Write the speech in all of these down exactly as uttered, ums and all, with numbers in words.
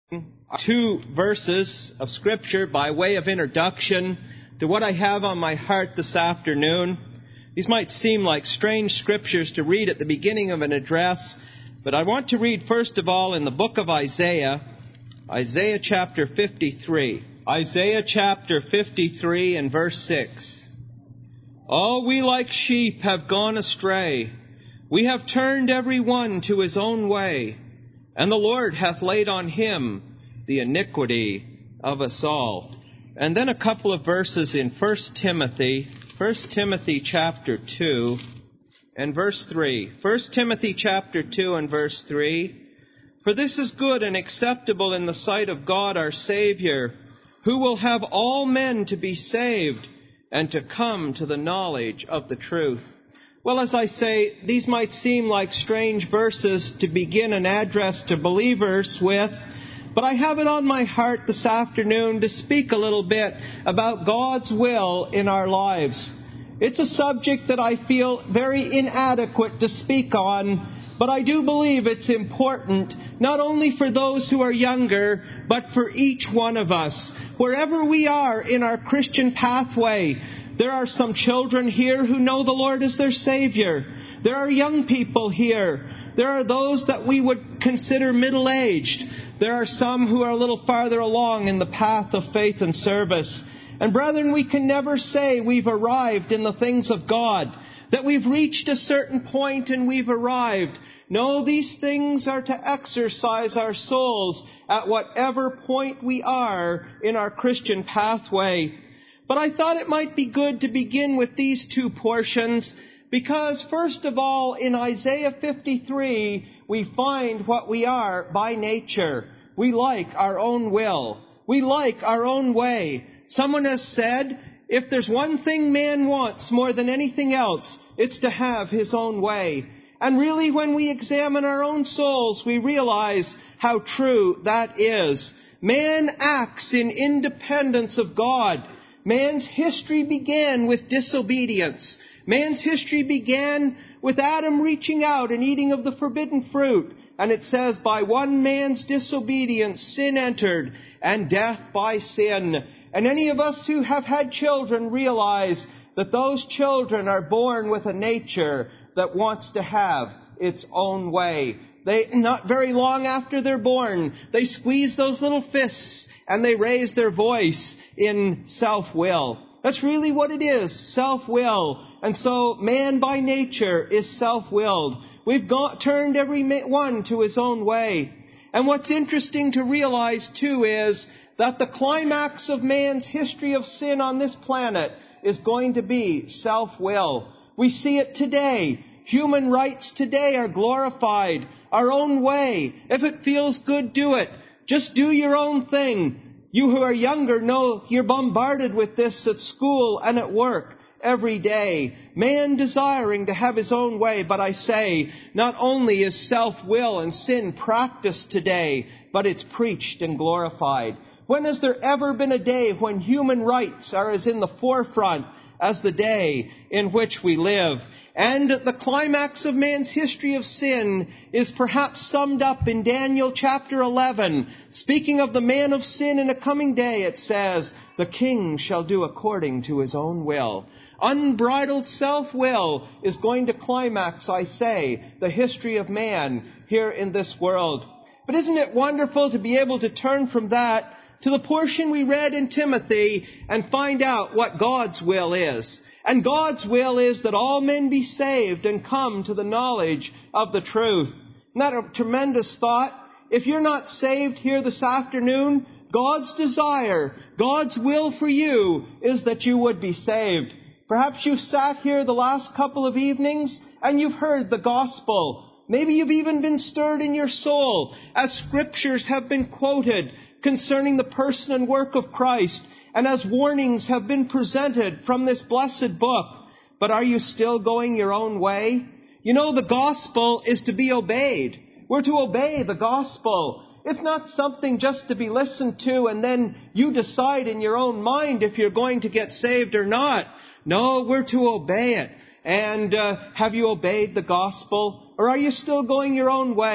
Two verses of Scripture by way of introduction to what I have on my heart this afternoon. These might seem like strange Scriptures to read at the beginning of an address, but I want to read first of all in the book of Isaiah, Isaiah chapter fifty-three. Isaiah chapter fifty-three and verse six. All we like sheep have gone astray. We have turned every one to his own way, and the Lord hath laid on him the iniquity of us all. And then a couple of verses in First Timothy, First Timothy chapter two and verse three. First Timothy chapter two and verse three. For this is good and acceptable in the sight of God our Savior, who will have all men to be saved and to come to the knowledge of the truth. Well, as I say, these might seem like strange verses to begin an address to believers with, but I have it on my heart this afternoon to speak a little bit about God's will in our lives. It's a subject that I feel very inadequate to speak on, but I do believe it's important, not only for those who are younger, but for each one of us. Wherever we are in our Christian pathway, there are some children here who know the Lord as their Savior. There are young people here. There are those that we would consider middle-aged. There are some who are a little farther along in the path of faith and service. And brethren, we can never say we've arrived in the things of God, that we've reached a certain point and we've arrived. No, these things are to exercise our souls at whatever point we are in our Christian pathway. But I thought it might be good to begin with these two portions, because first of all, in Isaiah fifty-three, we find what we are by nature. We like our own will. We like our own way. Someone has said, if there's one thing man wants more than anything else, it's to have his own way. And really, when we examine our own souls, we realize how true that is. Man acts in independence of God. Man's history began with disobedience. Man's history began with Adam reaching out and eating of the forbidden fruit. And it says, by one man's disobedience, sin entered, and death by sin. And any of us who have had children realize that those children are born with a nature that wants to have its own way. They, not very long after they're born, they squeeze those little fists and they raise their voice in self-will. That's really what it is, self-will. And so man by nature is self-willed. We've got, turned every one to his own way. And what's interesting to realize too is that the climax of man's history of sin on this planet is going to be self-will. We see it today. Human rights today are glorified. Our own way. If it feels good, do it. Just do your own thing. You who are younger know you're bombarded with this at school and at work every day. Man desiring to have his own way. But I say, not only is self-will and sin practiced today, but it's preached and glorified. When has there ever been a day when human rights are as in the forefront as the day in which we live? And the climax of man's history of sin is perhaps summed up in Daniel chapter eleven. Speaking of the man of sin in a coming day, it says, the king shall do according to his own will. Unbridled self-will is going to climax, I say, the history of man here in this world. But isn't it wonderful to be able to turn from that to the portion we read in Timothy and find out what God's will is. And God's will is that all men be saved and come to the knowledge of the truth. Isn't that a tremendous thought? If you're not saved here this afternoon, God's desire, God's will for you is that you would be saved. Perhaps you've sat here the last couple of evenings and you've heard the gospel. Maybe you've even been stirred in your soul as scriptures have been quoted concerning the person and work of Christ, and as warnings have been presented from this blessed book. But are you still going your own way? You know, the gospel is to be obeyed. We're to obey the gospel. It's not something just to be listened to and then you decide in your own mind if you're going to get saved or not. No, we're to obey it. And uh, have you obeyed the gospel? Or are you still going your own way?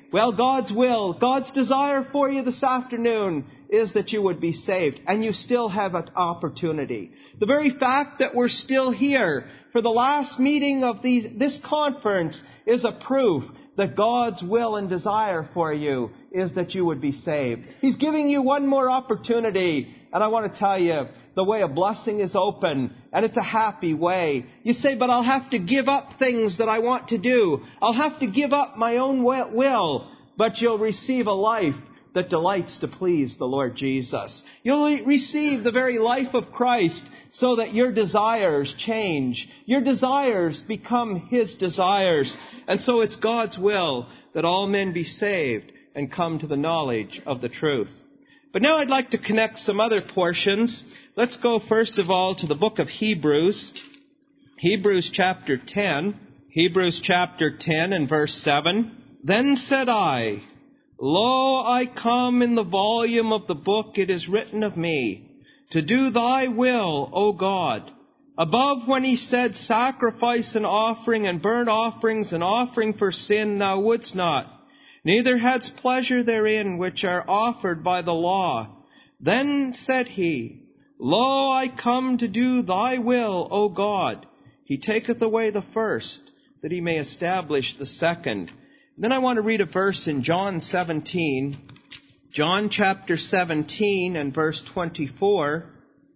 well, God's will, God's desire for you this afternoon is that you would be saved. And you still have an opportunity. The very fact that we're still here for the last meeting of these, this conference is a proof that God's will and desire for you is that you would be saved. He's giving you one more opportunity. And I want to tell you, the way of blessing is open, and it's a happy way. You say, but I'll have to give up things that I want to do. I'll have to give up my own will. But you'll receive a life that delights to please the Lord Jesus. You'll receive the very life of Christ so that your desires change. Your desires become His desires. And so it's God's will that all men be saved and come to the knowledge of the truth. But now I'd like to connect some other portions. Let's go first of all to the book of Hebrews. Hebrews chapter ten. Hebrews chapter ten and verse seven. Then said I, Lo, I come in the volume of the book it is written of me, to do thy will, O God. Above when he said, Sacrifice and offering and burnt offerings and offering for sin thou wouldst not, neither hadst pleasure therein which are offered by the law. Then said he, Lo, I come to do thy will, O God. He taketh away the first, that he may establish the second. Then I want to read a verse in John seventeen, John chapter seventeen and verse twenty-four.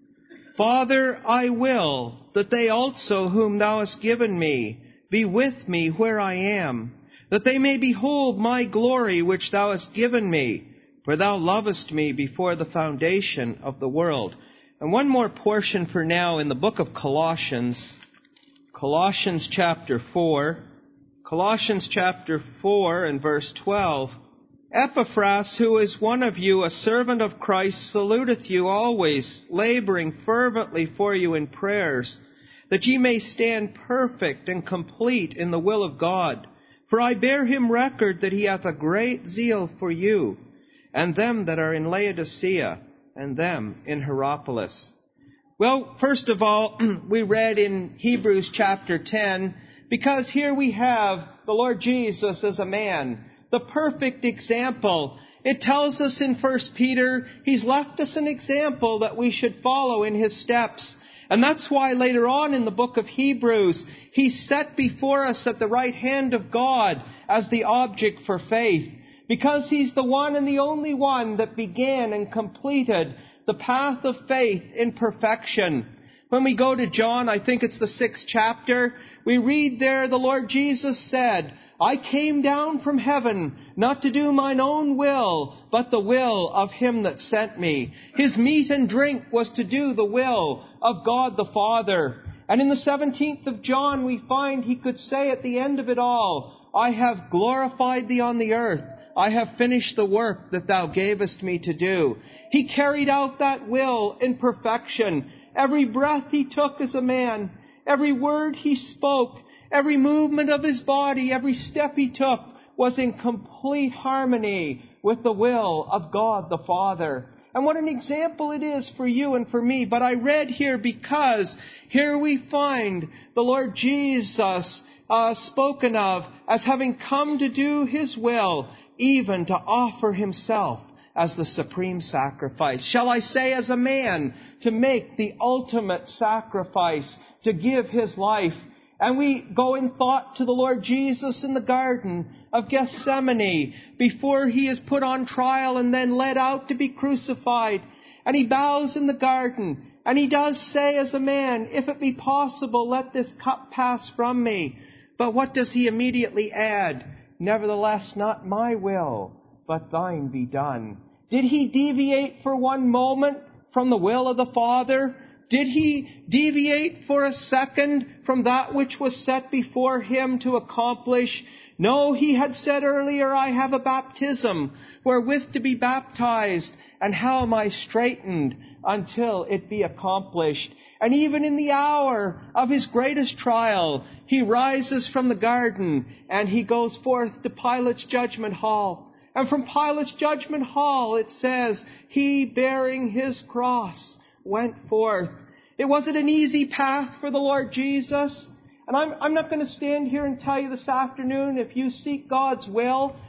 Father, I will that they also whom thou hast given me be with me where I am, that they may behold my glory which thou hast given me, for thou lovest me before the foundation of the world. And one more portion for now in the book of Colossians, Colossians chapter four. Colossians chapter four and verse twelve. Epaphras, who is one of you, a servant of Christ, saluteth you always, laboring fervently for you in prayers, that ye may stand perfect and complete in the will of God. For I bear him record that he hath a great zeal for you, and them that are in Laodicea, and them in Hierapolis. Well, first of all, we read in Hebrews chapter ten, because here we have the Lord Jesus as a man, the perfect example. It tells us in First Peter, He's left us an example that we should follow in His steps. And that's why later on in the book of Hebrews, He's set before us at the right hand of God as the object for faith. Because He's the one and the only one that began and completed the path of faith in perfection. When we go to John, I think it's the sixth chapter, we read there the Lord Jesus said, I came down from heaven not to do mine own will, but the will of Him that sent me. His meat and drink was to do the will of God the Father. And in the seventeenth of John, we find He could say at the end of it all, I have glorified Thee on the earth. I have finished the work that Thou gavest me to do. He carried out that will in perfection. Every breath He took as a man, every word He spoke, every movement of His body, every step He took was in complete harmony with the will of God the Father. And what an example it is for you and for me. But I read here because here we find the Lord Jesus uh, spoken of as having come to do His will, even to offer Himself as the supreme sacrifice. Shall I say as a man, to make the ultimate sacrifice, to give His life. And we go in thought to the Lord Jesus in the Garden of Gethsemane before He is put on trial and then led out to be crucified. And He bows in the garden and He does say as a man, if it be possible, let this cup pass from me. But what does He immediately add? Nevertheless, not my will, but thine be done. Did He deviate for one moment from the will of the Father? Did He deviate for a second from that which was set before Him to accomplish? No, He had said earlier, I have a baptism wherewith to be baptized, and how am I straitened until it be accomplished? And even in the hour of His greatest trial, He rises from the garden and He goes forth to Pilate's judgment hall. And from Pilate's judgment hall, it says, He bearing His cross went forth. It wasn't an easy path for the Lord Jesus. And I'm, I'm not going to stand here and tell you this afternoon, if you seek God's will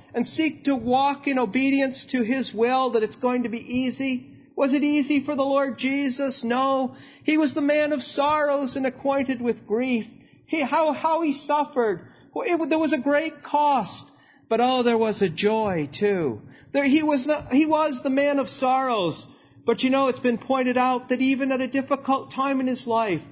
and seek to walk in obedience to His will, that it's going to be easy? Was it easy for the Lord Jesus? No. He was the man of sorrows and acquainted with grief. He, how, how He suffered. It, there was a great cost. But oh, there was a joy too. There, he was not, he was the man of sorrows. But you know, it's been pointed out that even at a difficult time in His life,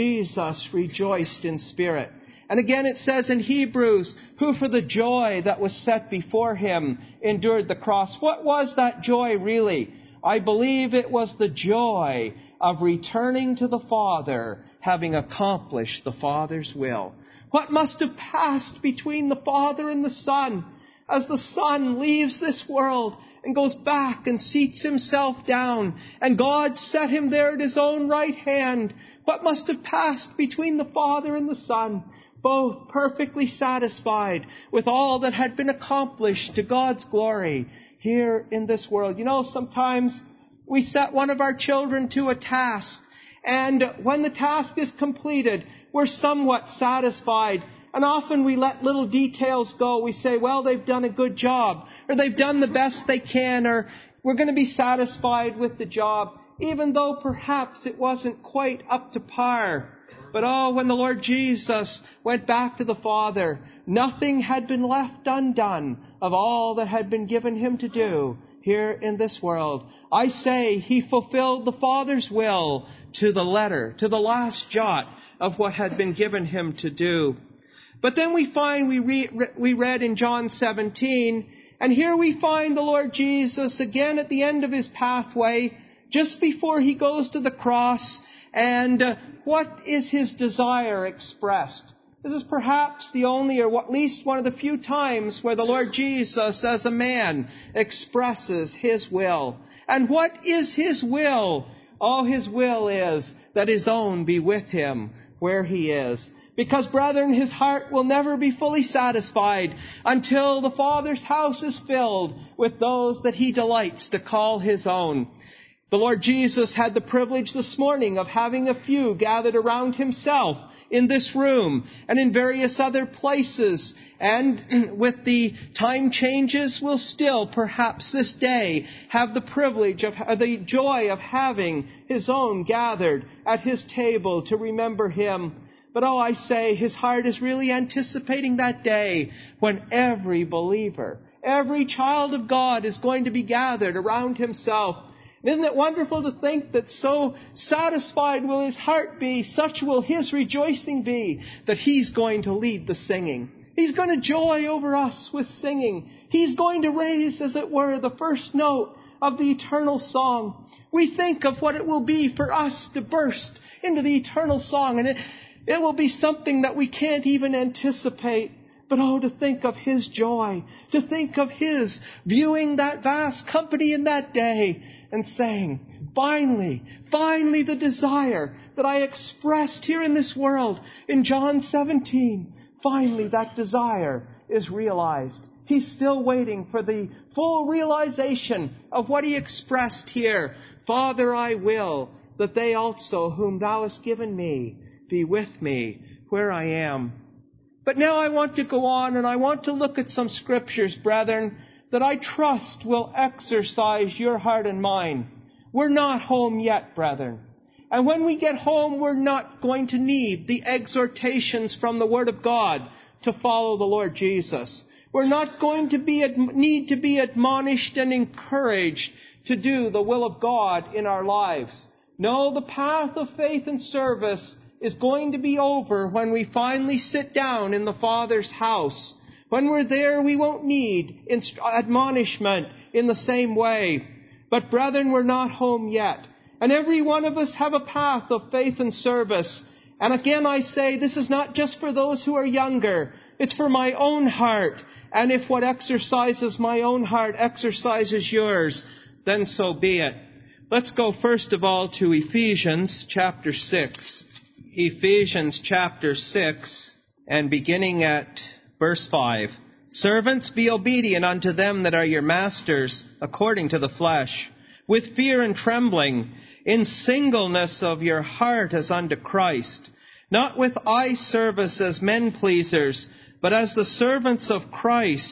Jesus rejoiced in spirit. And again it says in Hebrews, who for the joy that was set before Him endured the cross. What was that joy really? I believe it was the joy of returning to the Father, having accomplished the Father's will. What must have passed between the Father and the Son as the Son leaves this world and goes back and seats Himself down, and God set Him there at His own right hand? What must have passed between the Father and the Son? Both perfectly satisfied with all that had been accomplished to God's glory here in this world. You know, sometimes we set one of our children to a task, and when the task is completed, we're somewhat satisfied. And often we let little details go. We say, well, they've done a good job, or they've done the best they can, or we're going to be satisfied with the job, even though perhaps it wasn't quite up to par. But oh, when the Lord Jesus went back to the Father, nothing had been left undone of all that had been given Him to do here in this world. I say He fulfilled the Father's will to the letter, to the last jot of what had been given Him to do. But then we find, we, re, we read in John seventeen, and here we find the Lord Jesus again at the end of His pathway, just before He goes to the cross. And uh, what is His desire expressed? This is perhaps the only, or at least one of the few times where the Lord Jesus, as a man, expresses His will. And what is His will? Oh, His will is that His own be with Him where He is. Because, brethren, His heart will never be fully satisfied until the Father's house is filled with those that He delights to call His own. The Lord Jesus had the privilege this morning of having a few gathered around Himself in this room and in various other places. And with the time changes, we'll still, perhaps this day, have the privilege of the joy of having His own gathered at His table to remember Him. But oh, I say, His heart is really anticipating that day when every believer, every child of God is going to be gathered around Himself. Isn't it wonderful to think that so satisfied will His heart be, such will His rejoicing be, that He's going to lead the singing. He's going to joy over us with singing. He's going to raise, as it were, the first note of the eternal song. We think of what it will be for us to burst into the eternal song, and it, it will be something that we can't even anticipate. But oh, to think of His joy, to think of His viewing that vast company in that day and saying, finally, finally the desire that I expressed here in this world in John seventeen, finally that desire is realized. He's still waiting for the full realization of what He expressed here. Father, I will that they also whom Thou hast given me be with me where I am. But now I want to go on, and I want to look at some scriptures, brethren, that I trust will exercise your heart and mine. We're not home yet, brethren. And when we get home, we're not going to need the exhortations from the Word of God to follow the Lord Jesus. We're not going to be need to be admonished and encouraged to do the will of God in our lives. No, the path of faith and service is going to be over when we finally sit down in the Father's house. When we're there, we won't need inst- admonishment in the same way. But brethren, we're not home yet. And every one of us have a path of faith and service. And again I say, this is not just for those who are younger. It's for my own heart. And if what exercises my own heart exercises yours, then so be it. Let's go first of all to Ephesians chapter six. Ephesians chapter six, and beginning at verse five. Servants, be obedient unto them that are your masters, according to the flesh, with fear and trembling, in singleness of your heart as unto Christ, not with eye service as men pleasers, but as the servants of Christ,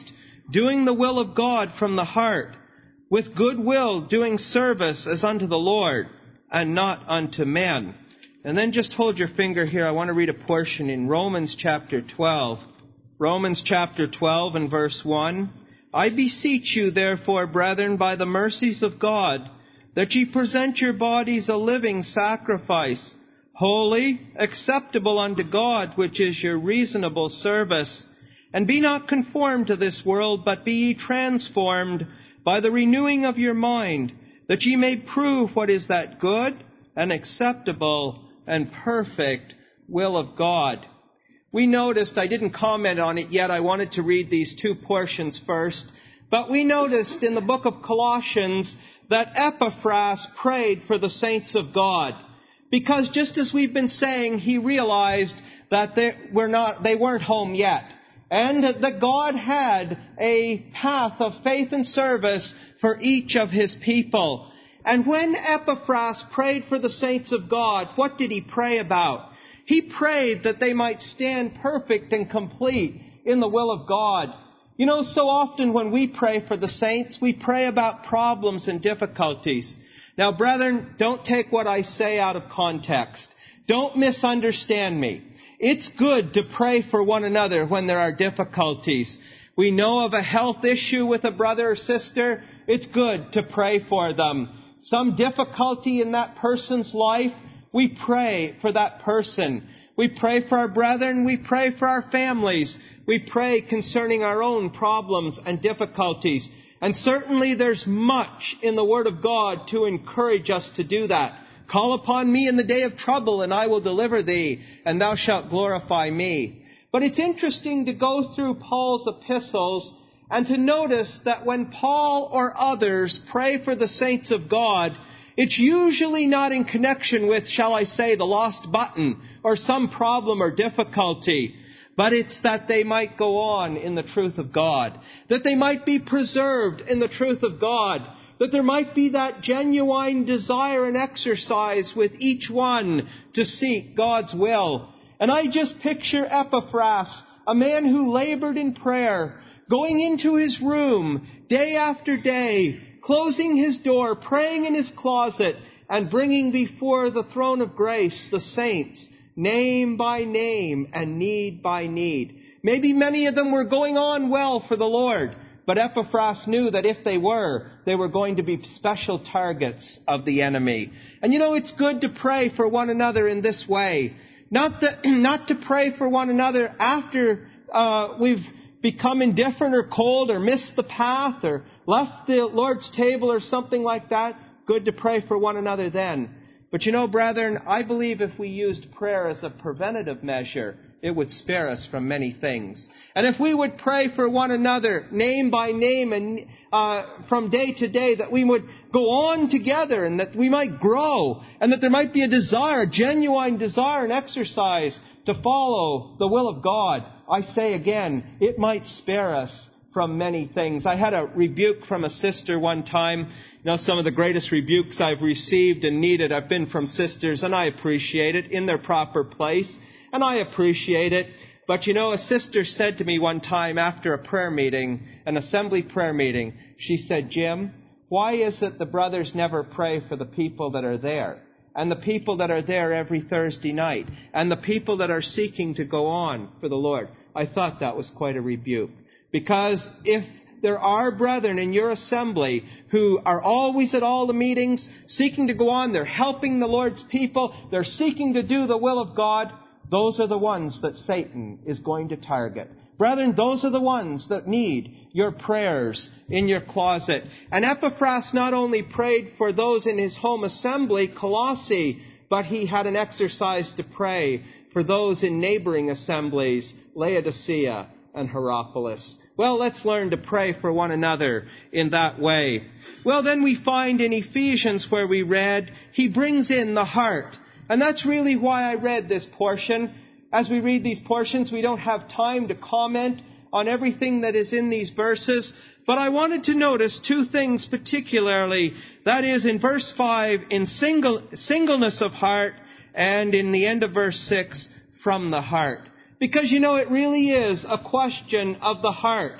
doing the will of God from the heart, with good will doing service as unto the Lord, and not unto men. And then just hold your finger here. I want to read a portion in Romans chapter twelve. Romans chapter twelve and verse one. I beseech you, therefore, brethren, by the mercies of God, that ye present your bodies a living sacrifice, holy, acceptable unto God, which is your reasonable service. And be not conformed to this world, but be ye transformed by the renewing of your mind, that ye may prove what is that good and acceptable and perfect will of God. We noticed, I didn't comment on it yet, I wanted to read these two portions first, but we noticed in the book of Colossians that Epaphras prayed for the saints of God. Because just as we've been saying, he realized that they were not, they weren't home yet. And that God had a path of faith and service for each of his people. And when Epaphras prayed for the saints of God, what did he pray about? He prayed that they might stand perfect and complete in the will of God. You know, so often when we pray for the saints, we pray about problems and difficulties. Now, brethren, don't take what I say out of context. Don't misunderstand me. It's good to pray for one another when there are difficulties. We know of a health issue with a brother or sister. It's good to pray for them. Some difficulty in that person's life, we pray for that person. We pray for our brethren. We pray for our families. We pray concerning our own problems and difficulties. And certainly there's much in the Word of God to encourage us to do that. Call upon me in the day of trouble, and I will deliver thee, and thou shalt glorify me. But it's interesting to go through Paul's epistles and to notice that when Paul or others pray for the saints of God, it's usually not in connection with, shall I say, the lost button or some problem or difficulty, but it's that they might go on in the truth of God, that they might be preserved in the truth of God, that there might be that genuine desire and exercise with each one to seek God's will. And I just picture Epaphras, a man who labored in prayer, going into his room day after day, closing his door, praying in his closet, and bringing before the throne of grace the saints, name by name and need by need. Maybe many of them were going on well for the Lord, but Epaphras knew that if they were, they were going to be special targets of the enemy. And you know, it's good to pray for one another in this way. Not that, not to pray for one another after uh, we've become indifferent or cold or missed the path or left the Lord's table or something like that. Good to pray for one another then. But you know, brethren, I believe if we used prayer as a preventative measure, it would spare us from many things. And if we would pray for one another, name by name, and uh, from day to day, that we would go on together and that we might grow, and that there might be a desire, a genuine desire and exercise to follow the will of God, I say again, it might spare us from many things. I had a rebuke from a sister one time. You know, some of the greatest rebukes I've received and needed have been from sisters, and I appreciate it in their proper place. And I appreciate it. But you know, a sister said to me one time after a prayer meeting, an assembly prayer meeting, she said, Jim, why is it the brothers never pray for the people that are there? And the people that are there every Thursday night? And the people that are seeking to go on for the Lord? I thought that was quite a rebuke. Because if there are brethren in your assembly who are always at all the meetings, seeking to go on, they're helping the Lord's people, they're seeking to do the will of God, those are the ones that Satan is going to target. Brethren, those are the ones that need your prayers in your closet. And Epaphras not only prayed for those in his home assembly, Colossae, but he had an exercise to pray for those in neighboring assemblies, Laodicea and Hierapolis. Well, let's learn to pray for one another in that way. Well, then we find in Ephesians where we read, he brings in the heart. And that's really why I read this portion. As we read these portions, we don't have time to comment on everything that is in these verses. But I wanted to notice two things particularly. That is in verse five, in single, singleness of heart, and in the end of verse six, from the heart. Because, you know, it really is a question of the heart.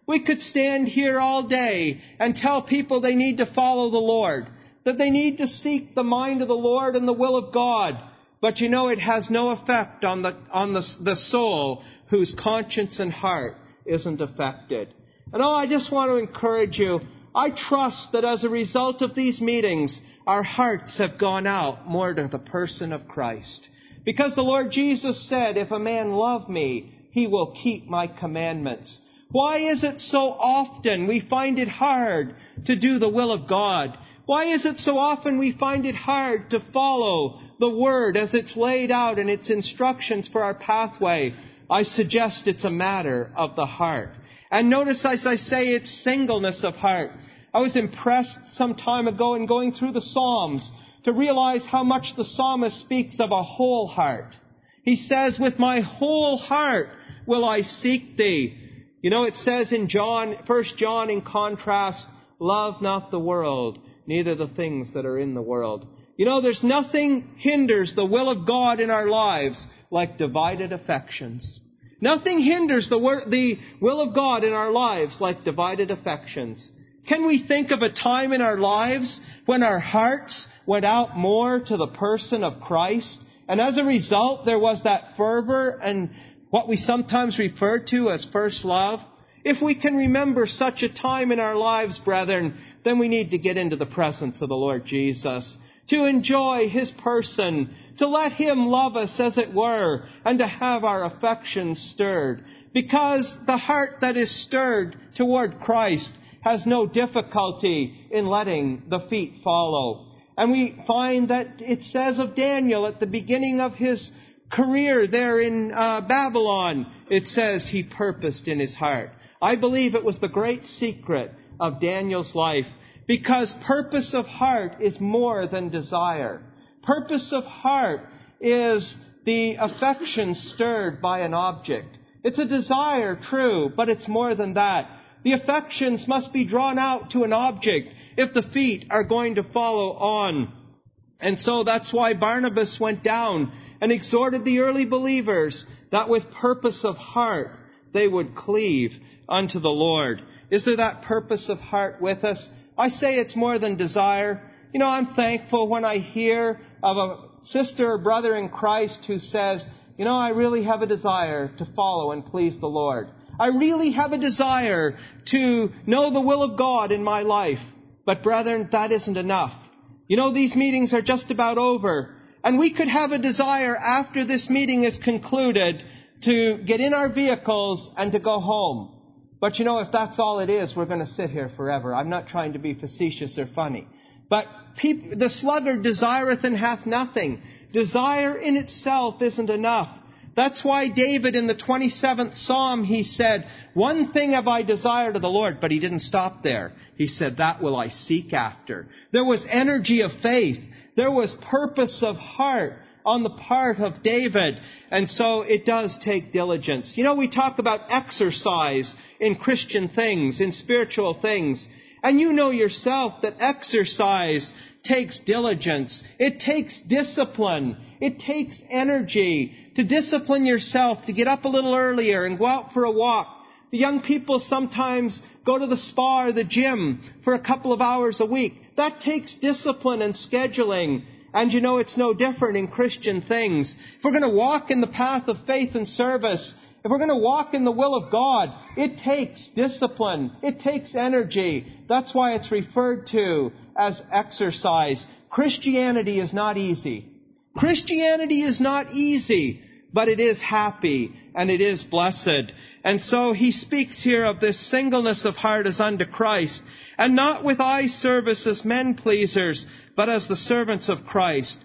We could stand here all day and tell people they need to follow the Lord, that they need to seek the mind of the Lord and the will of God. But you know, it has no effect on the, on the, the soul whose conscience and heart isn't affected. And oh, I just want to encourage you. I trust that as a result of these meetings, our hearts have gone out more to the person of Christ. Because the Lord Jesus said, if a man love me, he will keep my commandments. Why is it so often we find it hard to do the will of God? Why is it so often we find it hard to follow the Word as it's laid out in its instructions for our pathway? I suggest it's a matter of the heart. And notice, as I say, it's singleness of heart. I was impressed some time ago in going through the Psalms to realize how much the psalmist speaks of a whole heart. He says, with my whole heart will I seek thee. You know, it says in John, First John in contrast, love not the world, neither the things that are in the world. You know, there's nothing hinders the will of God in our lives like divided affections. Nothing hinders the, wor- the will of God in our lives like divided affections. Can we think of a time in our lives when our hearts went out more to the person of Christ? And as a result, there was that fervor and what we sometimes refer to as first love? If we can remember such a time in our lives, brethren, then we need to get into the presence of the Lord Jesus, to enjoy His person, to let Him love us as it were, and to have our affections stirred. Because the heart that is stirred toward Christ has no difficulty in letting the feet follow. And we find that it says of Daniel at the beginning of his career there in uh, Babylon, it says he purposed in his heart. I believe it was the great secret of Daniel's life, because purpose of heart is more than desire. Purpose of heart is the affection stirred by an object. It's a desire, true, but it's more than that. The affections must be drawn out to an object if the feet are going to follow on. And so that's why Barnabas went down and exhorted the early believers that with purpose of heart they would cleave unto the Lord. Is there that purpose of heart with us? I say it's more than desire. You know, I'm thankful when I hear of a sister or brother in Christ who says, you know, I really have a desire to follow and please the Lord. I really have a desire to know the will of God in my life. But brethren, that isn't enough. You know, these meetings are just about over. And we could have a desire after this meeting is concluded to get in our vehicles and to go home. But you know, if that's all it is, we're going to sit here forever. I'm not trying to be facetious or funny. But peop- the sluggard desireth and hath nothing. Desire in itself isn't enough. That's why David in the twenty-seventh Psalm, he said, one thing have I desired of the Lord, but he didn't stop there. He said, that will I seek after. There was energy of faith. There was purpose of heart on the part of David. And so it does take diligence. You know, we talk about exercise in Christian things, in spiritual things. And you know yourself that exercise takes diligence. It takes discipline. It takes energy to discipline yourself, to get up a little earlier and go out for a walk. The young people sometimes go to the spa or the gym for a couple of hours a week. That takes discipline and scheduling. And you know, it's no different in Christian things. If we're going to walk in the path of faith and service, if we're going to walk in the will of God, it takes discipline. It takes energy. That's why it's referred to as exercise. Christianity is not easy. Christianity is not easy, but it is happy and it is blessed. And so he speaks here of this singleness of heart as unto Christ, and not with eye service as men pleasers, but as the servants of Christ,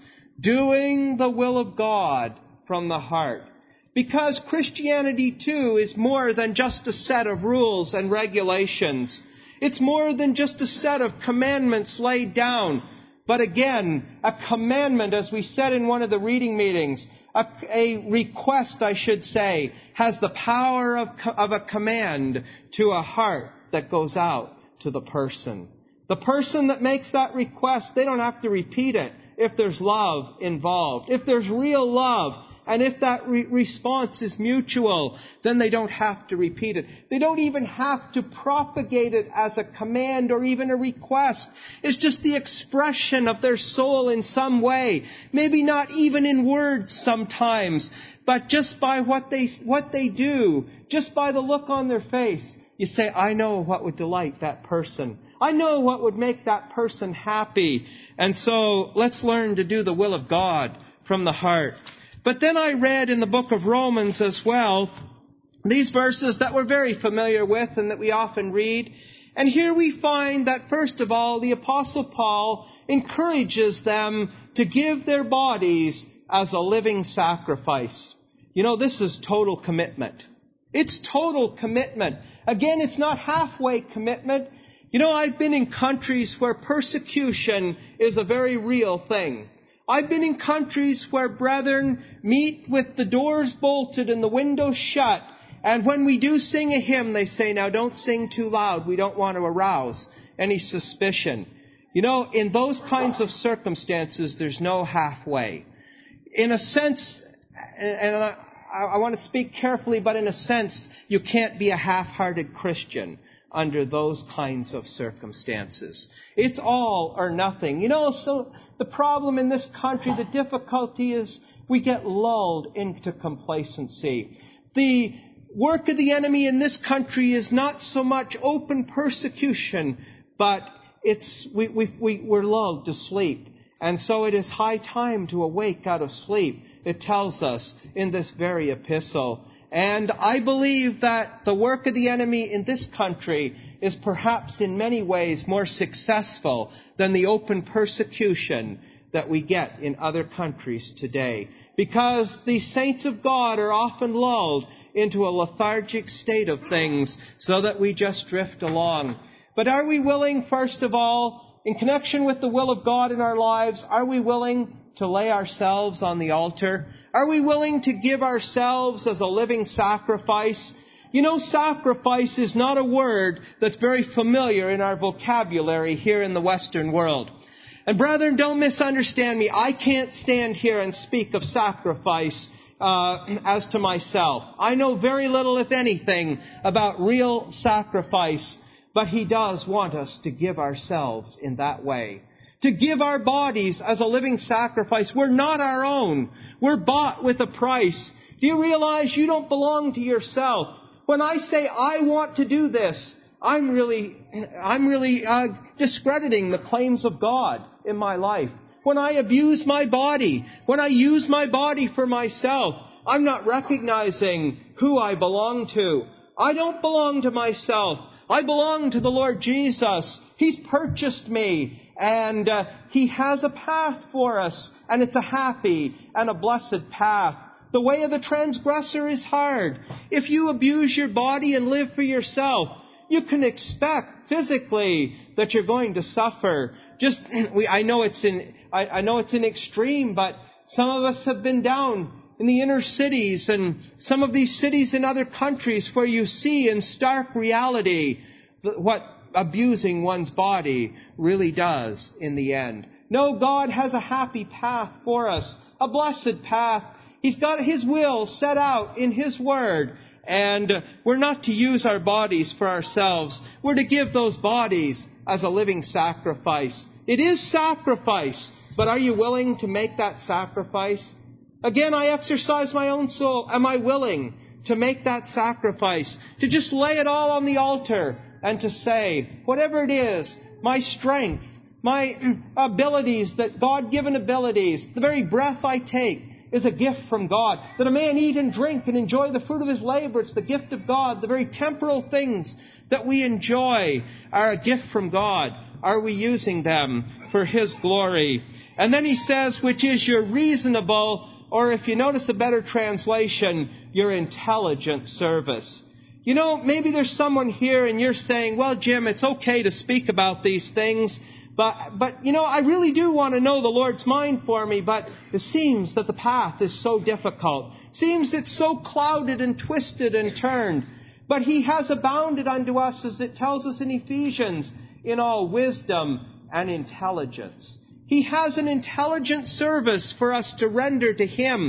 doing the will of God from the heart. Because Christianity, too, is more than just a set of rules and regulations. It's more than just a set of commandments laid down. But again, a commandment, as we said in one of the reading meetings, a, a request, I should say, has the power of, of a command to a heart that goes out to the person. The person that makes that request, they don't have to repeat it if there's love involved. If there's real love, And if that re- response is mutual, then they don't have to repeat it. They don't even have to propagate it as a command or even a request. It's just the expression of their soul in some way. Maybe not even in words sometimes, but just by what they, what they do, just by the look on their face. You say, I know what would delight that person. I know what would make that person happy. And so let's learn to do the will of God from the heart. But then I read in the book of Romans as well, these verses that we're very familiar with and that we often read. And here we find that, first of all, the Apostle Paul encourages them to give their bodies as a living sacrifice. You know, this is total commitment. It's total commitment. Again, it's not halfway commitment. You know, I've been in countries where persecution is a very real thing. I've been in countries where brethren meet with the doors bolted and the windows shut. And when we do sing a hymn, they say, now don't sing too loud. We don't want to arouse any suspicion. You know, in those kinds of circumstances, there's no halfway. In a sense, and I, I want to speak carefully, but in a sense, you can't be a half-hearted Christian under those kinds of circumstances. It's all or nothing. You know, so the problem in this country, the difficulty is we get lulled into complacency. The work of the enemy in this country is not so much open persecution, but it's we, we, we, we're lulled to sleep. And so it is high time to awake out of sleep, it tells us in this very epistle. And I believe that the work of the enemy in this country is perhaps in many ways more successful than the open persecution that we get in other countries today. Because the saints of God are often lulled into a lethargic state of things so that we just drift along. But are we willing, first of all, in connection with the will of God in our lives, are we willing to lay ourselves on the altar? Are we willing to give ourselves as a living sacrifice? You know, sacrifice is not a word that's very familiar in our vocabulary here in the Western world. And brethren, don't misunderstand me. I can't stand here and speak of sacrifice uh, as to myself. I know very little, if anything, about real sacrifice. But He does want us to give ourselves in that way. To give our bodies as a living sacrifice. We're not our own. We're bought with a price. Do you realize you don't belong to yourself? When I say I want to do this, I'm really, I'm really uh, discrediting the claims of God in my life. When I abuse my body, when I use my body for myself, I'm not recognizing who I belong to. I don't belong to myself. I belong to the Lord Jesus. He's purchased me. And uh, He has a path for us, and it's a happy and a blessed path. The way of the transgressor is hard. If you abuse your body and live for yourself, you can expect physically that you're going to suffer. Just, we, I know it's in, I, I know it's in extreme, but some of us have been down in the inner cities and some of these cities in other countries where you see in stark reality what abusing one's body really does in the end. No, God has a happy path for us, a blessed path. He's got His will set out in His Word, and we're not to use our bodies for ourselves. We're to give those bodies as a living sacrifice. It is sacrifice, but are you willing to make that sacrifice? Again, I exercise my own soul. Am I willing to make that sacrifice? To just lay it all on the altar and to say, whatever it is, my strength, my abilities, that God-given abilities, the very breath I take is a gift from God. That a man eat and drink and enjoy the fruit of his labor, it's the gift of God. The very temporal things that we enjoy are a gift from God. Are we using them for His glory? And then he says, which is your reasonable, or if you notice a better translation, your intelligent service. You know, maybe there's someone here and you're saying, well, Jim, it's okay to speak about these things, but, but you know, I really do want to know the Lord's mind for me, but it seems that the path is so difficult. Seems it's so clouded and twisted and turned. But He has abounded unto us, as it tells us in Ephesians, in all wisdom and intelligence. He has an intelligent service for us to render to Him.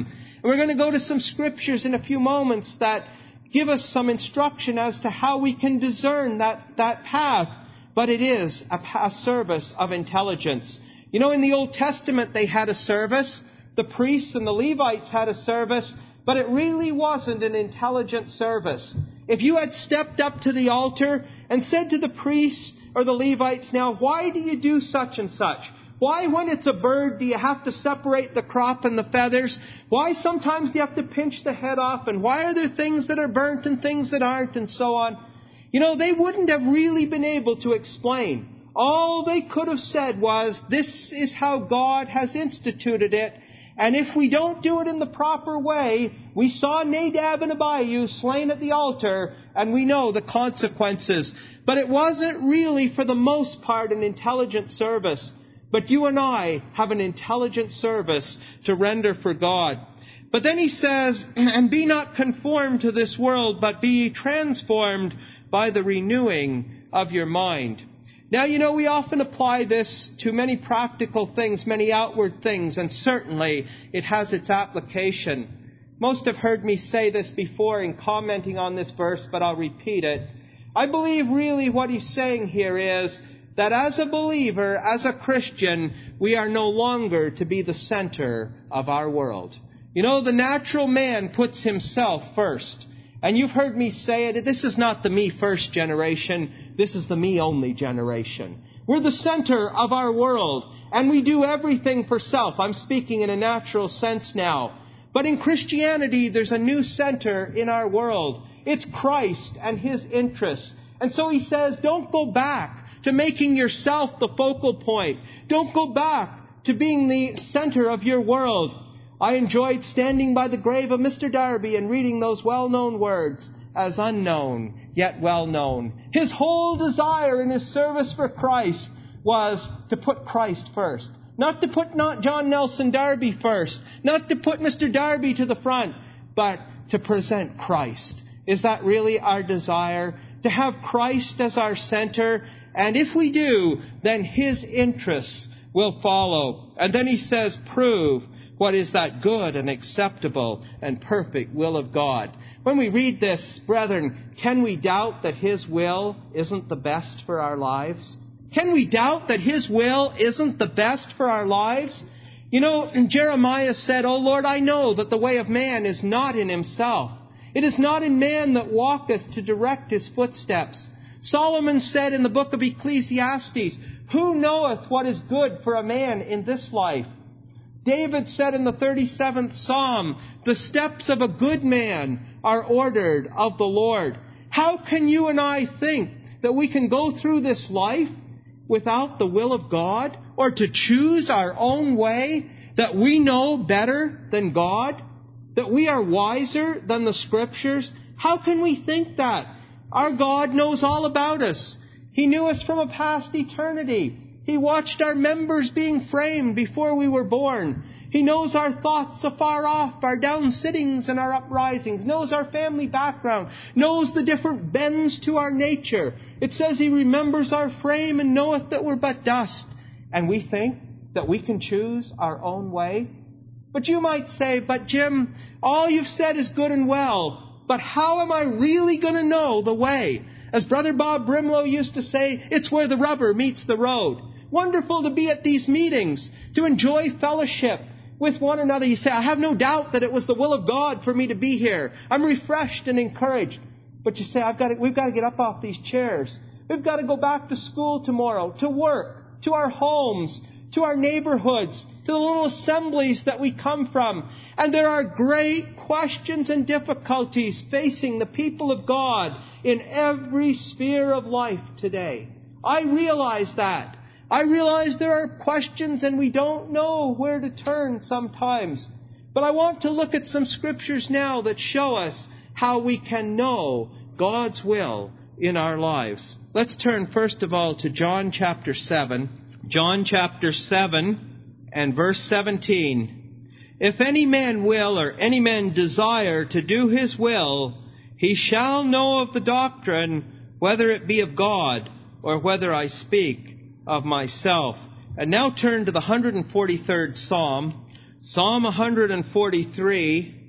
And we're going to go to some scriptures in a few moments that give us some instruction as to how we can discern that, that path. But it is a, a service of intelligence. You know, in the Old Testament they had a service. The priests and the Levites had a service. But it really wasn't an intelligent service. If you had stepped up to the altar and said to the priests or the Levites, now, why do you do such and such? Why, when it's a bird, do you have to separate the crop and the feathers? Why sometimes do you have to pinch the head off? And why are there things that are burnt and things that aren't, and so on? You know, they wouldn't have really been able to explain. All they could have said was, this is how God has instituted it. And if we don't do it in the proper way, we saw Nadab and Abihu slain at the altar, and we know the consequences. But it wasn't really, for the most part, an intelligent service. But you and I have an intelligent service to render for God. But then he says, and be not conformed to this world, but be ye transformed by the renewing of your mind. Now, you know, we often apply this to many practical things, many outward things, and certainly it has its application. Most have heard me say this before in commenting on this verse, but I'll repeat it. I believe really what he's saying here is that as a believer, as a Christian, we are no longer to be the center of our world. You know, the natural man puts himself first. And you've heard me say it, this is not the me first generation, this is the me only generation. We're the center of our world, and we do everything for self. I'm speaking in a natural sense now. But in Christianity, there's a new center in our world. It's Christ and His interests. And so he says, don't go back to making yourself the focal point. Don't go back to being the center of your world. I enjoyed standing by the grave of Mister Darby and reading those well-known words, as unknown, yet well-known. His whole desire in his service for Christ was to put Christ first. Not to put not John Nelson Darby first. Not to put Mister Darby to the front, but to present Christ. Is that really our desire? To have Christ as our center? And if we do, then His interests will follow. And then he says, prove what is that good and acceptable and perfect will of God. When we read this, brethren, can we doubt that His will isn't the best for our lives? Can we doubt that His will isn't the best for our lives? You know, Jeremiah said, O Lord, I know that the way of man is not in himself. It is not in man that walketh to direct his footsteps. Solomon said in the book of Ecclesiastes, who knoweth what is good for a man in this life? David said in the thirty-seventh Psalm, the steps of a good man are ordered of the Lord. How can you and I think that we can go through this life without the will of God, or to choose our own way, that we know better than God, that we are wiser than the Scriptures? How can we think that? Our God knows all about us. He knew us from a past eternity. He watched our members being framed before we were born. He knows our thoughts afar off, our down-sittings and our uprisings, knows our family background, knows the different bends to our nature. It says He remembers our frame and knoweth that we're but dust. And we think that we can choose our own way. But you might say, but Jim, all you've said is good and well, but how am I really going to know the way? As Brother Bob Brimlow used to say, it's where the rubber meets the road. Wonderful to be at these meetings, to enjoy fellowship with one another. You say, I have no doubt that it was the will of God for me to be here. I'm refreshed and encouraged. But you say, I've got to, we've got to get up off these chairs. We've got to go back to school tomorrow, to work, to our homes, to our neighborhoods, to the little assemblies that we come from. And there are great questions and difficulties facing the people of God in every sphere of life today. I realize that. I realize there are questions and we don't know where to turn sometimes. But I want to look at some scriptures now that show us how we can know God's will in our lives. Let's turn first of all to John chapter seven. John chapter seven and verse seventeen. If any man will or any man desire to do his will, he shall know of the doctrine, whether it be of God or whether I speak of myself. And now turn to the one hundred forty-third Psalm, Psalm one hundred forty-three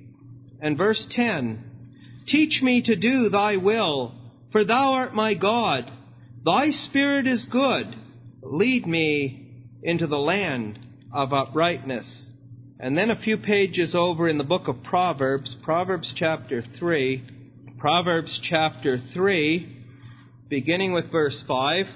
and verse ten. Teach me to do thy will, for thou art my God. Thy spirit is good. Lead me into the land of uprightness. And then a few pages over in the book of Proverbs, Proverbs chapter three, Proverbs chapter three, beginning with verse five.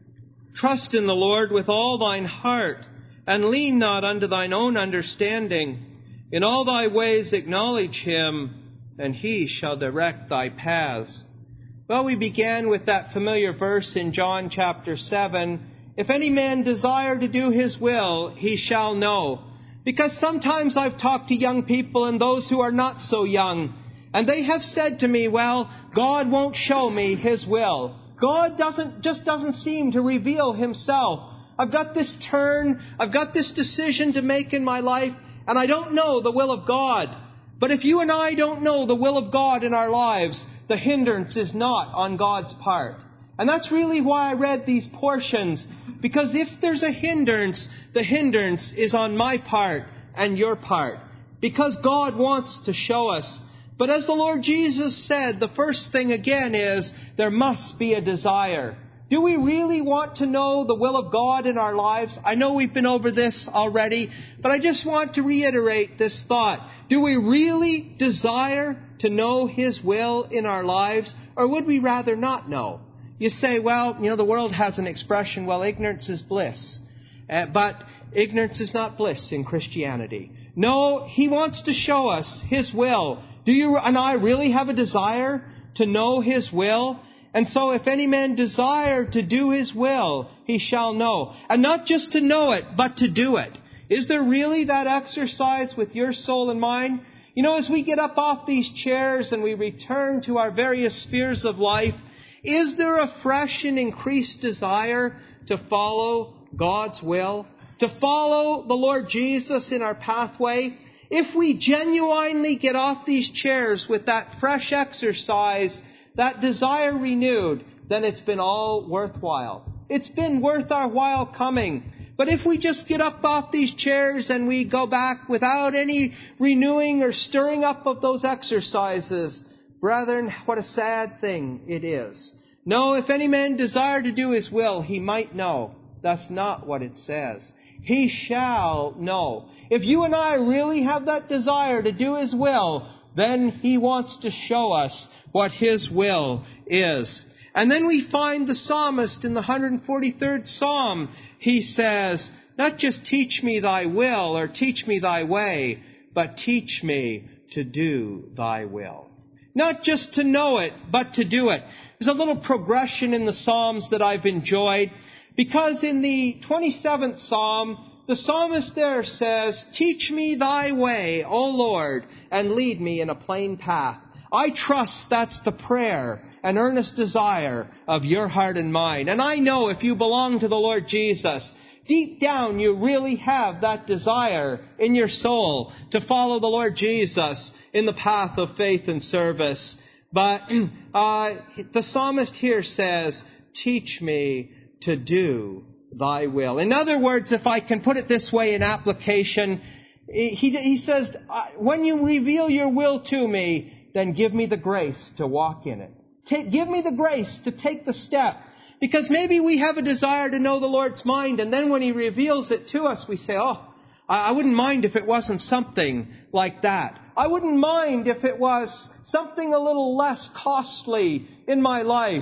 Trust in the Lord with all thine heart, and lean not unto thine own understanding. In all thy ways acknowledge him, and he shall direct thy paths. Well, we began with that familiar verse in John chapter seven. If any man desire to do his will, he shall know. Because sometimes I've talked to young people and those who are not so young, and they have said to me, well, God won't show me his will. God doesn't just doesn't seem to reveal himself. I've got this turn, I've got this decision to make in my life, and I don't know the will of God. But if you and I don't know the will of God in our lives, the hindrance is not on God's part. And that's really why I read these portions. Because if there's a hindrance, the hindrance is on my part and your part. Because God wants to show us. But as the Lord Jesus said, the first thing again is there must be a desire. Do we really want to know the will of God in our lives? I know we've been over this already, but I just want to reiterate this thought. Do we really desire to know his will in our lives, or would we rather not know? You say, well, you know, the world has an expression, well, ignorance is bliss. Uh, but ignorance is not bliss in Christianity. No, he wants to show us his will. Do you and I really have a desire to know his will? And so if any man desire to do his will, he shall know. And not just to know it, but to do it. Is there really that exercise with your soul and mind? You know, as we get up off these chairs and we return to our various spheres of life, is there a fresh and increased desire to follow God's will? To follow the Lord Jesus in our pathway? If we genuinely get off these chairs with that fresh exercise, that desire renewed, then it's been all worthwhile. It's been worth our while coming. But if we just get up off these chairs and we go back without any renewing or stirring up of those exercises, brethren, what a sad thing it is. No, if any man desire to do his will, he might know. That's not what it says. He shall know. If you and I really have that desire to do his will, then he wants to show us what his will is. And then we find the psalmist in the one hundred forty-third Psalm. He says, not just teach me thy will or teach me thy way, but teach me to do thy will. Not just to know it, but to do it. There's a little progression in the Psalms that I've enjoyed, because in the twenty-seventh Psalm, the psalmist there says, teach me thy way, O Lord, and lead me in a plain path. I trust that's the prayer and earnest desire of your heart and mine. And I know if you belong to the Lord Jesus, deep down you really have that desire in your soul to follow the Lord Jesus in the path of faith and service. But uh, the psalmist here says, teach me to do thy will. In other words, if I can put it this way in application, he, he says, when you reveal your will to me, then give me the grace to walk in it. Take, give me the grace to take the step. Because maybe we have a desire to know the Lord's mind, and then when he reveals it to us, we say, oh, I wouldn't mind if it wasn't something like that. I wouldn't mind if it was something a little less costly in my life.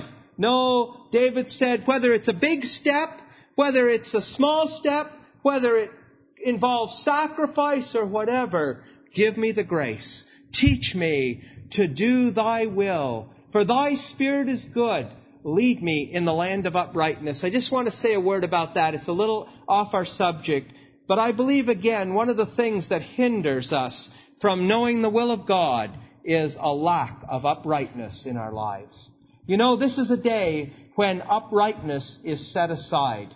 No, David said, whether it's a big step, whether it's a small step, whether it involves sacrifice or whatever, give me the grace. Teach me to do thy will. For thy spirit is good. Lead me in the land of uprightness. I just want to say a word about that. It's a little off our subject. But I believe, again, one of the things that hinders us from knowing the will of God is a lack of uprightness in our lives. You know, this is a day when uprightness is set aside.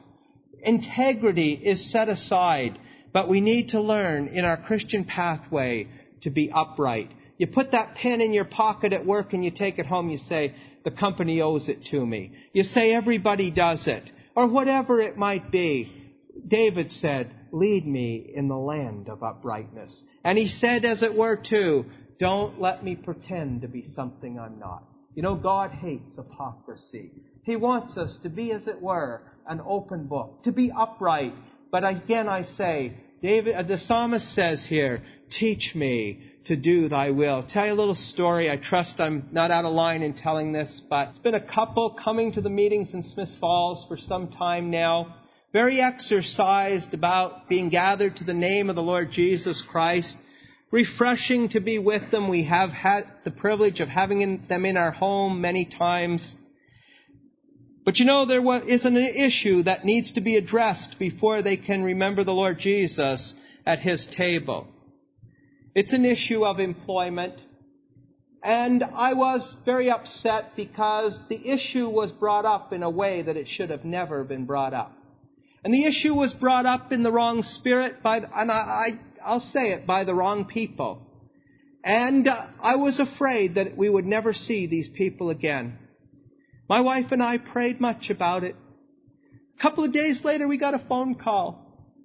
Integrity is set aside. But we need to learn in our Christian pathway to be upright. You put that pen in your pocket at work and you take it home. You say, the company owes it to me. You say, everybody does it. Or whatever it might be. David said, lead me in the land of uprightness. And he said, as it were, too, Don't let me pretend to be something I'm not. You know, God hates hypocrisy. He wants us to be, as it were, an open book, to be upright. But again, I say, David, the psalmist says here, teach me to do thy will. Tell you a little story. I trust I'm not out of line in telling this, but it's been a couple coming to the meetings in Smiths Falls for some time now, very exercised about being gathered to the name of the Lord Jesus Christ. Refreshing to be with them. We have had the privilege of having them in our home many times. But you know, there is an issue that needs to be addressed before they can remember the Lord Jesus at His table. It's an issue of employment. And I was very upset because the issue was brought up in a way that it should have never been brought up. And the issue was brought up in the wrong spirit, by, and I, I, I'll say it, by the wrong people. And uh, I was afraid that we would never see these people again. My wife and I prayed much about it. A couple of days later, we got a phone call.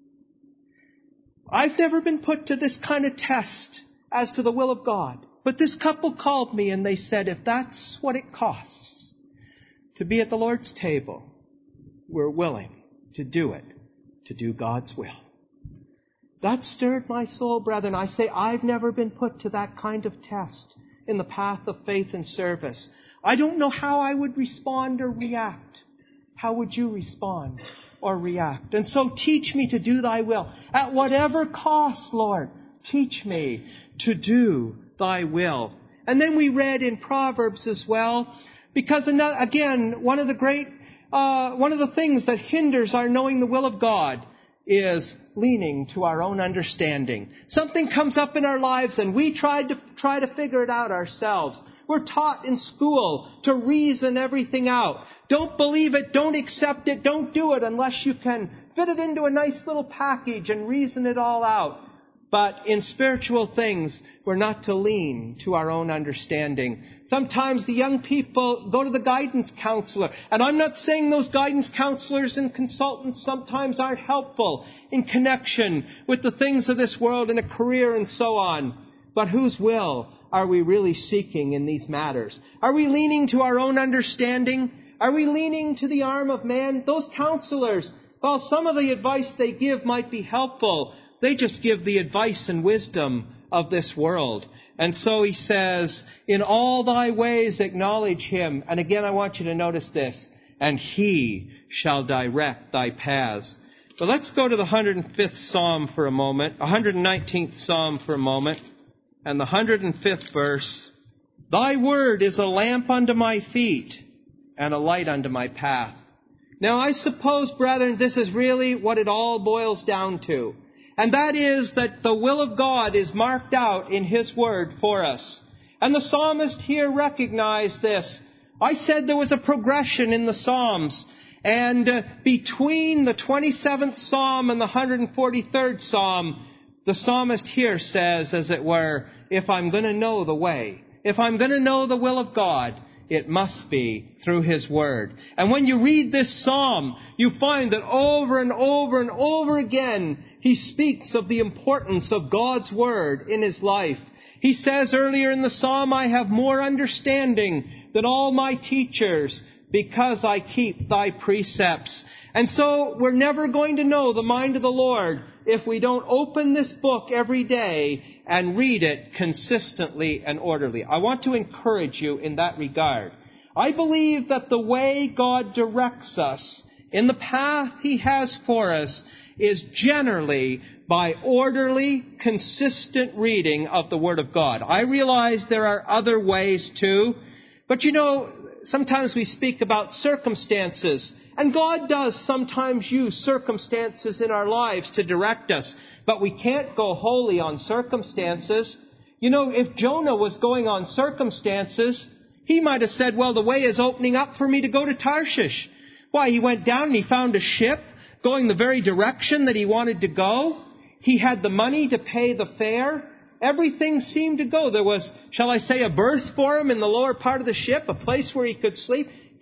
I've never been put to this kind of test as to the will of God. But this couple called me and they said, if that's what it costs to be at the Lord's table, we're willing to do it, to do God's will. That stirred my soul, brethren. I say, I've never been put to that kind of test in the path of faith and service. I don't know how I would respond or react. How would you respond or react? And so teach me to do thy will. At whatever cost, Lord, teach me to do thy will. And then we read in Proverbs as well, because again, one of the great, uh, one of the things that hinders our knowing the will of God is leaning to our own understanding. Something comes up in our lives and we try to try to figure it out ourselves. We're taught in school to reason everything out. Don't believe it, don't accept it, don't do it unless you can fit it into a nice little package and reason it all out. But in spiritual things, we're not to lean to our own understanding. Sometimes the young people go to the guidance counselor. And I'm not saying those guidance counselors and consultants sometimes aren't helpful in connection with the things of this world and a career and so on. But whose will are we really seeking in these matters? Are we leaning to our own understanding? Are we leaning to the arm of man? Those counselors, while some of the advice they give might be helpful, they just give the advice and wisdom of this world. And so he says, in all thy ways acknowledge him. And again, I want you to notice this. And he shall direct thy paths. But let's go to the one hundred fifth Psalm for a moment. one hundred nineteenth Psalm for a moment. And the one hundred fifth verse. Thy word is a lamp unto my feet and a light unto my path. Now I suppose, brethren, this is really what it all boils down to. And that is that the will of God is marked out in His Word for us. And the psalmist here recognized this. I said there was a progression in the Psalms. And uh, between the twenty-seventh Psalm and the one hundred forty-third Psalm, the psalmist here says, as it were, if I'm going to know the way, if I'm going to know the will of God, it must be through His Word. And when you read this psalm, you find that over and over and over again, he speaks of the importance of God's Word in his life. He says earlier in the psalm, I have more understanding than all my teachers because I keep thy precepts. And so we're never going to know the mind of the Lord if we don't open this book every day and read it consistently and orderly. I want to encourage you in that regard. I believe that the way God directs us in the path He has for us is generally by orderly, consistent reading of the Word of God. I realize there are other ways too, but you know, sometimes we speak about circumstances, and God does sometimes use circumstances in our lives to direct us, but we can't go wholly on circumstances. You know, if Jonah was going on circumstances, he might have said, well, the way is opening up for me to go to Tarshish. Why, he went down and he found a ship going the very direction that he wanted to go. He had the money to pay the fare. Everything seemed to go. There was, shall I say, a berth for him in the lower part of the ship, a place where he could sleep.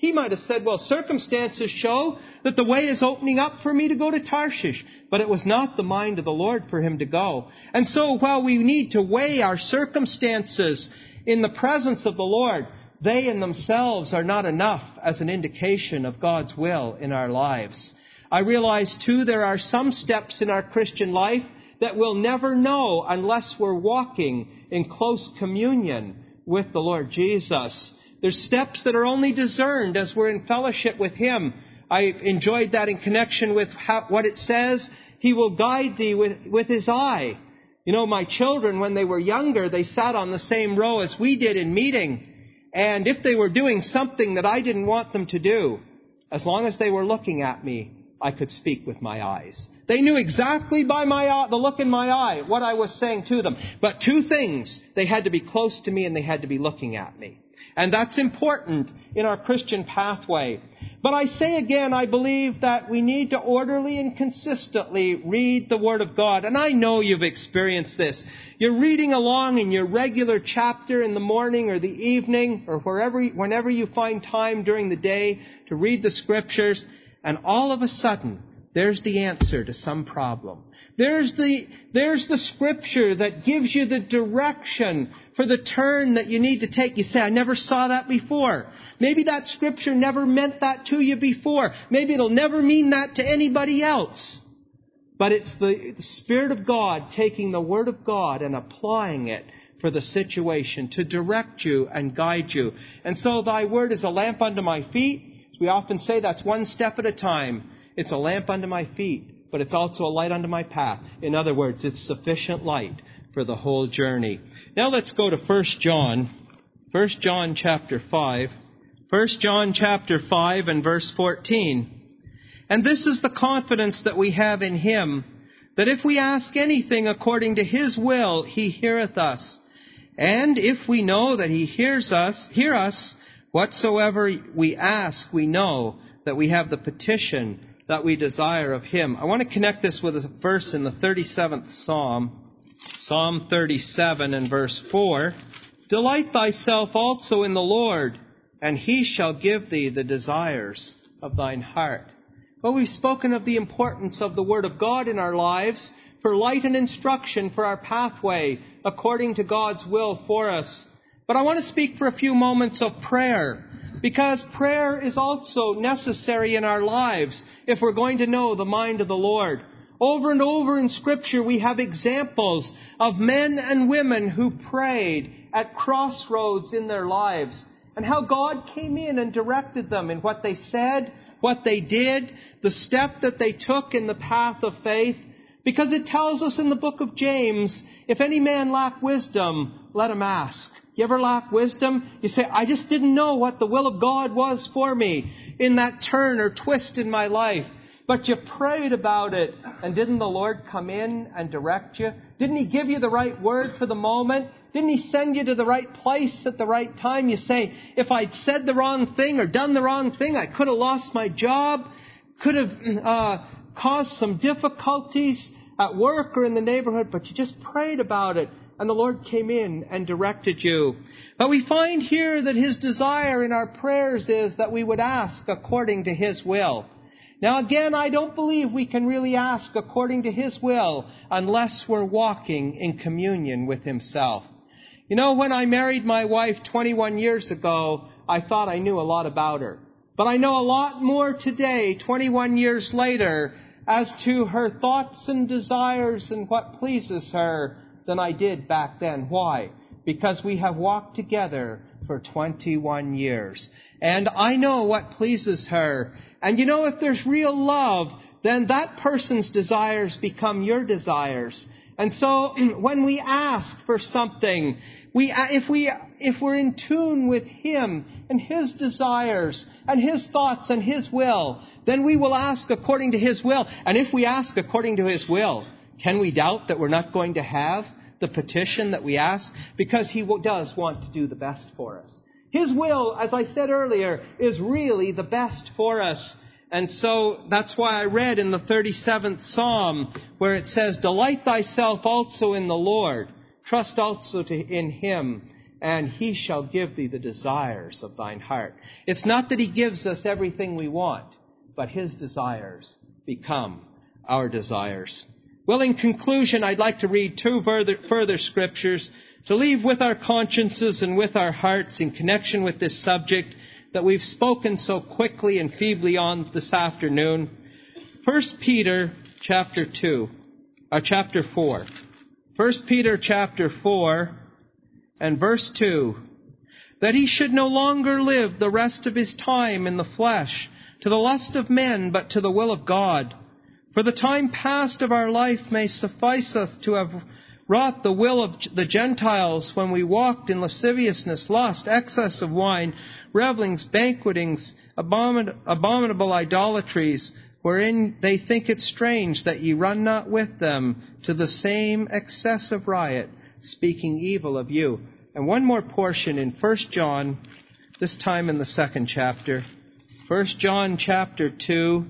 He might have said, well, circumstances show that the way is opening up for me to go to Tarshish. But it was not the mind of the Lord for him to go. And so while we need to weigh our circumstances in the presence of the Lord, they in themselves are not enough as an indication of God's will in our lives. I realize, too, there are some steps in our Christian life that we'll never know unless we're walking in close communion with the Lord Jesus. There's steps that are only discerned as we're in fellowship with Him. I enjoyed that in connection with how, what it says, He will guide thee with, with His eye. You know, my children, when they were younger, they sat on the same row as we did in meeting. And if they were doing something that I didn't want them to do, as long as they were looking at me, I could speak with my eyes. They knew exactly by my the look in my eye what I was saying to them. But two things, they had to be close to me and they had to be looking at me. And that's important in our Christian pathway. But I say again, I believe that we need to orderly and consistently read the Word of God. And I know you've experienced this. You're reading along in your regular chapter in the morning or the evening or wherever, whenever you find time during the day to read the Scriptures. And all of a sudden, there's the answer to some problem. There's the, there's the Scripture that gives you the direction for the turn that you need to take. You say, I never saw that before. Maybe that Scripture never meant that to you before. Maybe it'll never mean that to anybody else. But it's the, the Spirit of God taking the Word of God and applying it for the situation to direct you and guide you. And so Thy Word is a lamp unto my feet. We often say that's one step at a time. It's a lamp unto my feet, but it's also a light unto my path. In other words, it's sufficient light for the whole journey. Now let's go to First John. First John chapter five. First John chapter five and verse fourteen. And this is the confidence that we have in Him, that if we ask anything according to His will, He heareth us. And if we know that He hears us, hear us, whatsoever we ask, we know that we have the petition that we desire of Him. I want to connect this with a verse in the thirty-seventh Psalm, Psalm thirty-seven and verse four. Delight thyself also in the Lord, and He shall give thee the desires of thine heart. Well, we've spoken of the importance of the Word of God in our lives for light and instruction for our pathway according to God's will for us. But I want to speak for a few moments of prayer, because prayer is also necessary in our lives if we're going to know the mind of the Lord. Over and over in Scripture we have examples of men and women who prayed at crossroads in their lives, and how God came in and directed them in what they said, what they did, the step that they took in the path of faith. Because it tells us in the book of James, if any man lack wisdom, let him ask. You ever lack wisdom? You say, I just didn't know what the will of God was for me in that turn or twist in my life. But you prayed about it, and didn't the Lord come in and direct you? Didn't He give you the right word for the moment? Didn't He send you to the right place at the right time? You say, if I'd said the wrong thing or done the wrong thing, I could have lost my job, could have uh, caused some difficulties at work or in the neighborhood, but you just prayed about it. And the Lord came in and directed you. But we find here that His desire in our prayers is that we would ask according to His will. Now again, I don't believe we can really ask according to His will unless we're walking in communion with Himself. You know, when I married my wife twenty-one years ago, I thought I knew a lot about her. But I know a lot more today, twenty-one years later, as to her thoughts and desires and what pleases her than I did back then. Why? Because we have walked together for twenty-one years. And I know what pleases her. And you know, if there's real love, then that person's desires become your desires. And so when we ask for something, we, if we, if we're in tune with Him and His desires and His thoughts and His will, then we will ask according to His will. And if we ask according to His will, can we doubt that we're not going to have the petition that we ask? Because He does want to do the best for us. His will, as I said earlier, is really the best for us. And so that's why I read in the thirty-seventh Psalm where it says, Delight thyself also in the Lord. Trust also to, in Him, and He shall give thee the desires of thine heart. It's not that He gives us everything we want, but His desires become our desires. Well, in conclusion, I'd like to read two further, further scriptures to leave with our consciences and with our hearts in connection with this subject that we've spoken so quickly and feebly on this afternoon. First Peter chapter two, or chapter four. First Peter chapter four and verse two. That he should no longer live the rest of his time in the flesh, to the lust of men, but to the will of God. For the time past of our life may suffice us to have wrought the will of the Gentiles when we walked in lasciviousness, lust, excess of wine, revellings, banquetings, abomin- abominable idolatries, wherein they think it strange that ye run not with them to the same excess of riot, speaking evil of you. And one more portion in First John, this time in the second chapter. First John chapter two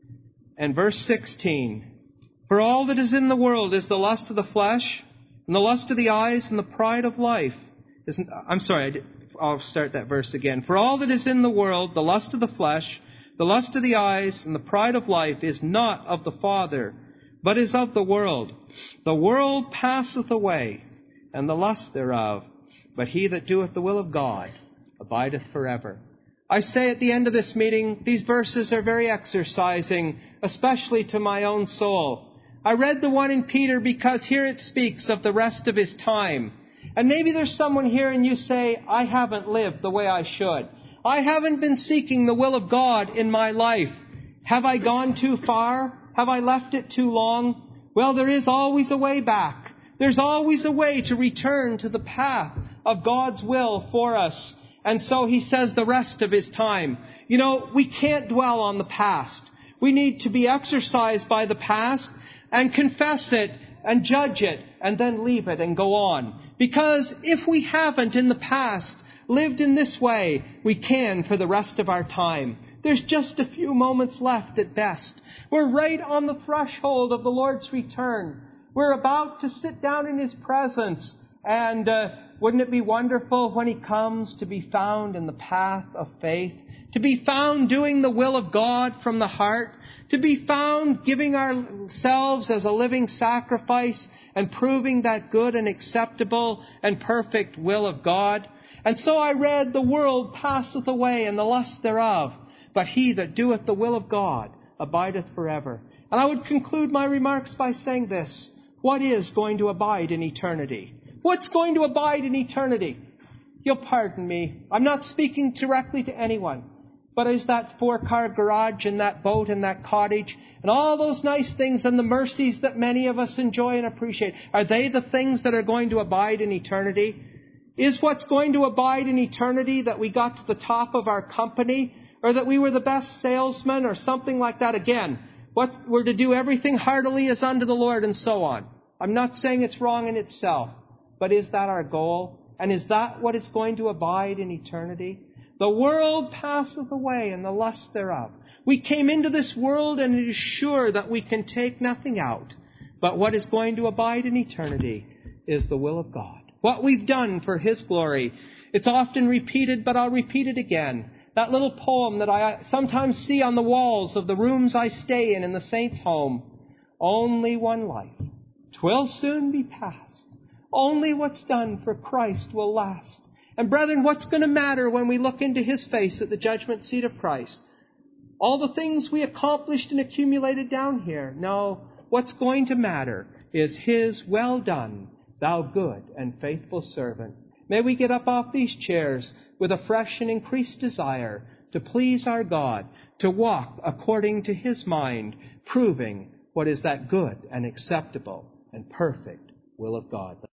and verse sixteen. For all that is in the world is the lust of the flesh, and the lust of the eyes, and the pride of life. Isn't, I'm sorry, I did, I'll start that verse again. For all that is in the world, the lust of the flesh, the lust of the eyes, and the pride of life is not of the Father, but is of the world. The world passeth away, and the lust thereof. But he that doeth the will of God abideth forever. I say at the end of this meeting, these verses are very exercising, especially to my own soul. I read the one in Peter because here it speaks of the rest of his time. And maybe there's someone here and you say, I haven't lived the way I should. I haven't been seeking the will of God in my life. Have I gone too far? Have I left it too long? Well, there is always a way back. There's always a way to return to the path of God's will for us. And so he says the rest of his time. You know, we can't dwell on the past. We need to be exercised by the past and confess it and judge it and then leave it and go on. Because if we haven't in the past lived in this way, we can for the rest of our time. There's just a few moments left at best. We're right on the threshold of the Lord's return. We're about to sit down in His presence. And uh, wouldn't it be wonderful when He comes to be found in the path of faith, to be found doing the will of God from the heart, to be found giving ourselves as a living sacrifice and proving that good and acceptable and perfect will of God. And so I read, the world passeth away and the lust thereof, but he that doeth the will of God abideth forever. And I would conclude my remarks by saying this. What is going to abide in eternity? What's going to abide in eternity? You'll pardon me. I'm not speaking directly to anyone. But is that four-car garage and that boat and that cottage and all those nice things and the mercies that many of us enjoy and appreciate, are they the things that are going to abide in eternity? Is what's going to abide in eternity that we got to the top of our company, or that we were the best salesman or something like that? Again, what we're to do everything heartily as unto the Lord and so on. I'm not saying it's wrong in itself, but is that our goal? And is that what is going to abide in eternity? The world passeth away and the lust thereof. We came into this world and it is sure that we can take nothing out. But what is going to abide in eternity is the will of God. What we've done for His glory. It's often repeated, but I'll repeat it again. That little poem that I sometimes see on the walls of the rooms I stay in in the saints' home. Only one life. 'Twill soon be past. Only what's done for Christ will last. And brethren, what's going to matter when we look into His face at the judgment seat of Christ? All the things we accomplished and accumulated down here. No, what's going to matter is His well done, thou good and faithful servant. May we get up off these chairs with a fresh and increased desire to please our God, to walk according to His mind, proving what is that good and acceptable and perfect will of God.